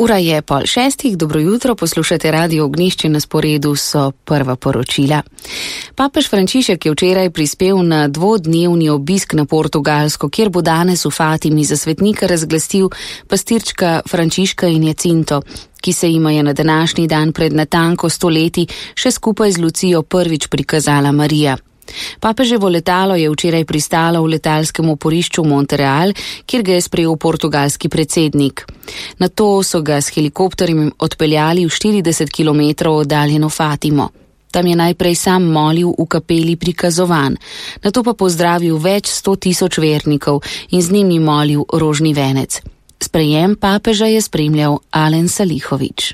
Ura je 5:30, dobro jutro, poslušate Radio Ognjišče, na sporedu so prva poročila. Papež Frančišek je včeraj prispel na dvodnevni obisk na Portugalsko, kjer bo danes v Fatimi za svetnika razglastil pastirčka Frančiška in Jacinto, ki se jima je na današnji dan pred natanko 100 leti še skupaj z Lucijo prvič prikazala Marija. Papeževo letalo je včeraj pristalo v letalskem oporišču Montreal, kjer ga je sprejel portugalski predsednik. Nato so ga s helikopterjem odpeljali v 40 km oddaljeno Fatimo. Tam je najprej sam molil v kapeli prikazovan, nato pa pozdravil več 100.000 vernikov in z njimi molil rožni venec. Sprejem papeža je spremljal Alen Salihovič.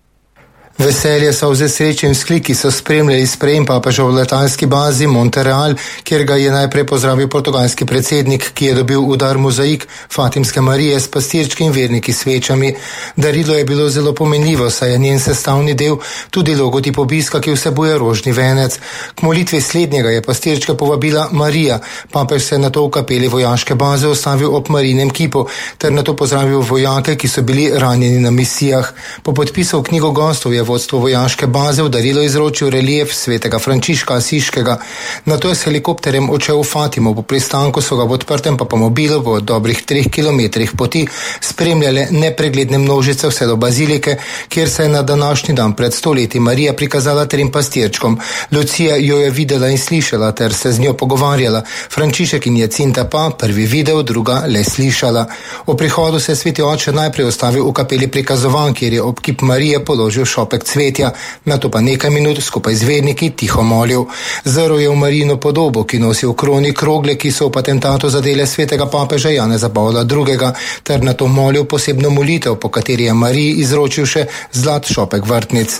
Veselje so vze sreče in vzkliki so spremljali sprejem papeža v letalski bazi Montreal, kjer ga je najprej pozdravil portugalski predsednik, ki je dobil udar mozaik Fatimske Marije s pastirčki in verniki svečami. Darilo je bilo zelo pomenljivo, saj je njen sestavni del tudi logotip obiska, ki vsebuje rožni venec. K molitvi slednjega je pastirčka povabila Marija. Papež se je nato v kapeli vojaške baze ostavil ob Marijinem kipu, ter nato pozdravil vojake, ki so bili ranjeni na misijah. Po podpisu v knjigo gostov je vodstvo vojaške baze v darilo izročil relief svetega Frančiška Asiškega. Nato je s helikopterjem odšel v Fatimo, po pristanku so ga v odprtem papamobilu v dobrih 3 kilometrih poti spremljale nepregledne množice vse do bazilike, kjer se je na današnji dan pred 100 leti Marija prikazala 3 pastirčkom. Lucija jo je videla in slišala ter se z njo pogovarjala. Frančišek in Jacinta pa prvi videl, druga le slišala. O prihodu se je sveti oče najprej ustavil v kapeli prikazovan, kjer je ob kip Marije položil šopek cvetja, nato pa nekaj minut skupaj z verniki tiho molil. Zrl je v Marijino podobo, ki nosi v kroni krogle, ki so v patentatu zadele svetega papeža Janeza Pavla II, ter nato molil posebno molitev, po kateri je Mariji izročil še zlat šopek vrtnic.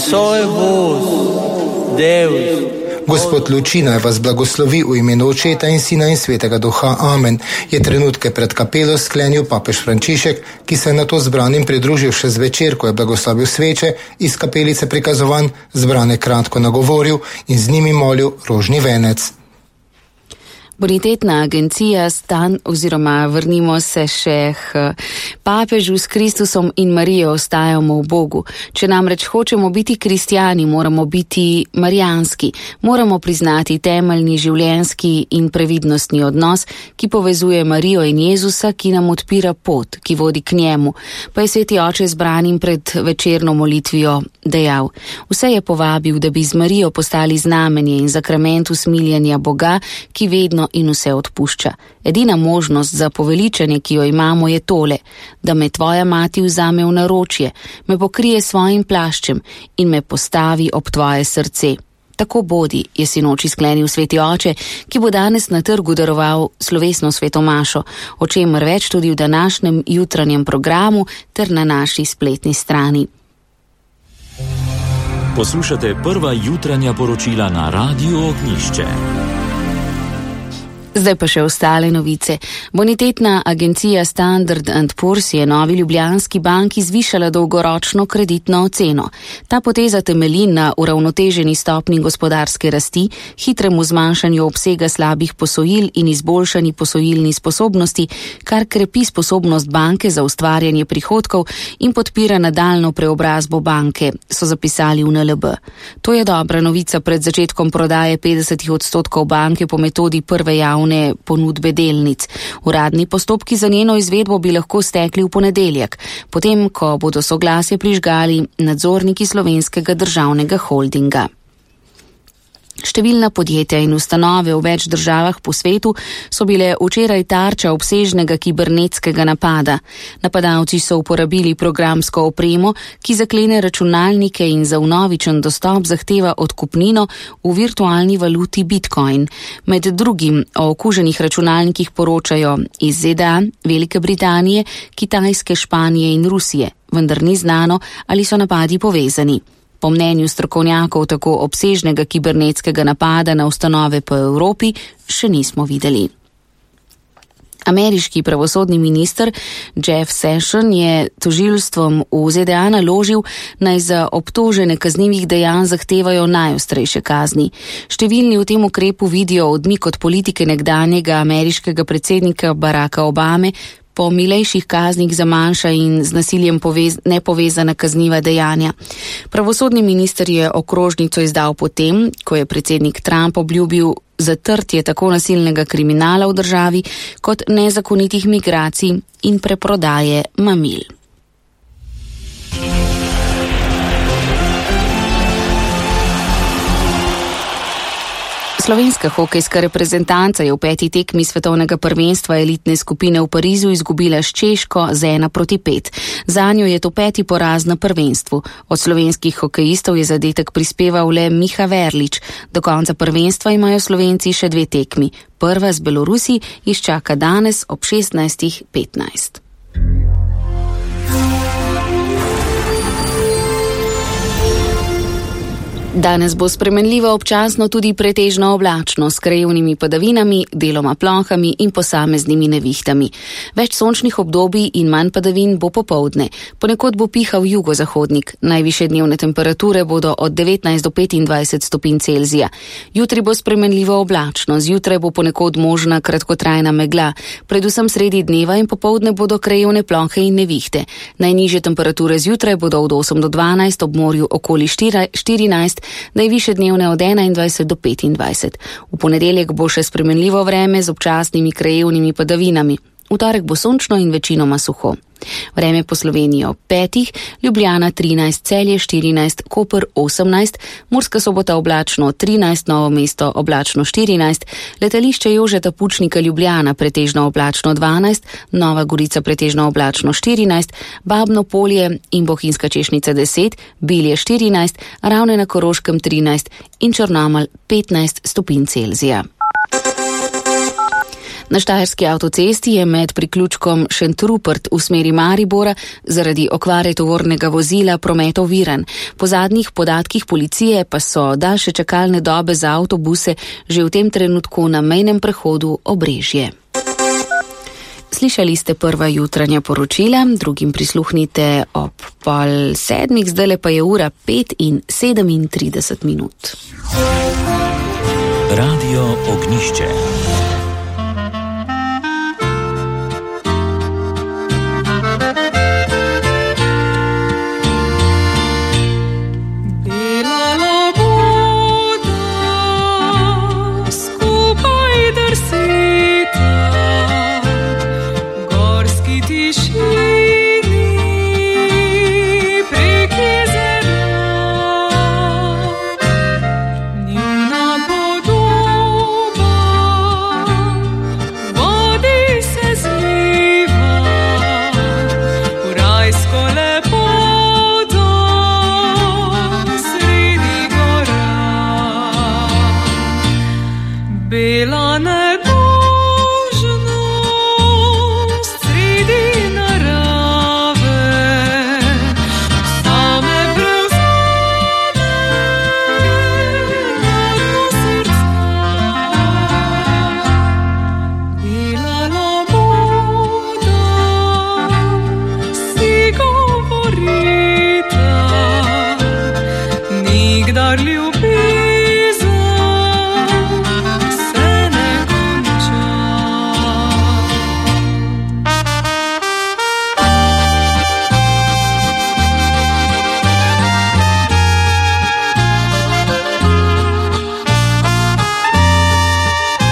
Gospod luči naj vas blagoslovi v imenu Očeta in Sina in Svetega Duha. Amen. Je trenutke pred kapelo sklenil papež Frančišek, ki se je nato zbranim pridružil še zvečer, ko je blagoslovil sveče, iz kapelice prikazovan, zbrane kratko nagovoril in z njimi molil rožni venec. Bonitetna agencija vrnimo se še k papežu. S Kristusom in Marijo ostajamo v Bogu. Če namreč hočemo biti kristjani, moramo biti marijanski. Moramo priznati temeljni življenjski in previdnostni odnos, ki povezuje Marijo in Jezusa, ki nam odpira pot, ki vodi k njemu. Pa je sveti oče zbranim pred večerno molitvijo dejal: vse je povabil, da bi z Marijo postali znamenje in zakrament usmiljenja Boga, ki vedno in vse odpušča. Edina možnost za poveličanje, ki jo imamo, je tole, da me tvoja mati vzame v naročje, me pokrije svojim plaščem in me postavi ob tvoje srce. Tako bodi, je sinoči sklenil sveti oče, ki bo danes na trgu daroval slovesno sveto mašo, o čemer več tudi v današnjem jutranjem programu ter na naši spletni strani. Poslušate prva jutranja poročila na Radiu Ognjišče. Zdaj pa še ostale novice. Bonitetna agencija Standard & Poor's je novi Ljubljanski banki zvišala dolgoročno kreditno oceno. Ta poteza temelji na uravnoteženi stopnji gospodarske rasti, hitremu zmanjšanju obsega slabih posojil in izboljšani posojilni sposobnosti, kar krepi sposobnost banke za ustvarjanje prihodkov in podpira nadaljnjo preobrazbo banke, so zapisali v NLB. To je dobra novica pred začetkom prodaje 50% banke po metodi prve javne ponudbe delnic. Uradni postopki za njeno izvedbo bi lahko stekli v ponedeljek, potem ko bodo soglasje prižgali nadzorniki Slovenskega državnega holdinga. Številna podjetja in ustanove v več državah po svetu so bile včeraj tarča obsežnega kibernetskega napada. Napadalci so uporabili programsko opremo, ki zaklene računalnike in za vnovičen dostop zahteva odkupnino v virtualni valuti Bitcoin. Med drugim o okuženih računalnikih poročajo iz ZDA, Velike Britanije, Kitajske, Španije in Rusije, vendar ni znano, ali so napadi povezani. Po mnenju strokovnjakov tako obsežnega kibernetskega napada na ustanove po Evropi še nismo videli. Ameriški pravosodni minister Jeff Sessions je tožilstvom v ZDA naložil, naj za obtožene kaznivih dejanj zahtevajo najostrejše kazni. Številni v tem ukrepu vidijo odmik od politike nekdanjega ameriškega predsednika Baracka Obame, po milejših kaznih za manjša in z nasiljem nepovezana kazniva dejanja. Pravosodni minister je okrožnico izdal potem, ko je predsednik Trump obljubil zatrtje tako nasilnega kriminala v državi kot nezakonitih migracij in preprodaje mamil. Slovenska hokejska reprezentanca je v 5. tekmi svetovnega prvenstva elitne skupine v Parizu izgubila s Češko z 1-5. Zanjo je to 5. poraz na prvenstvu. Od slovenskih hokejistov je zadetek prispeval le Miha Verlič. Do konca prvenstva imajo Slovenci še 2 tekmi. Prva z Belorusi jih čaka danes ob 16:15. Danes bo spremenljivo občasno tudi pretežno oblačno s krajevnimi padavinami, deloma plohami in posameznimi nevihtami. Več sončnih obdobij in manj padavin bo popoldne. Ponekod bo pihal jugozahodnik. Najvišje dnevne temperature bodo od 19 do 25 stopinj Celzija. Jutri bo spremenljivo oblačno, zjutraj bo ponekod možna kratkotrajna megla. Predvsem sredi dneva in popoldne bodo krajevne plohe in nevihte. Najnižje temperature zjutraj bodo od 8 do 12, ob morju okoli 14, najvišje dnevne od 21 do 25. V ponedeljek bo še spremenljivo vreme z občasnimi krajevnimi padavinami. V torek bo sončno in večinoma suho. Vreme po Sloveniji ob 5, Ljubljana 13, Celje 14, Koper 18, Murska Sobota oblačno 13, Novo mesto oblačno 14, letališče Jožeta Pučnika Ljubljana pretežno oblačno 12, Nova Gorica pretežno oblačno 14, Babno Polje in Bohinjska Češnica 10, Bilje 14, Ravne na Koroškem 13 in Črnomelj 15 stopinj Celzija. Na Štajerski avtocesti je med priključkom Šentrupert v smeri Maribora zaradi okvare tovornega vozila promet oviran. Po zadnjih podatkih policije pa so daljše čakalne dobe za avtobuse že v tem trenutku na mejnem prehodu Obrežje. Slišali ste prva jutranja poročila, drugim prisluhnite ob 6:30, zdajle pa je ura 5:37. Radio Ognišče. Bela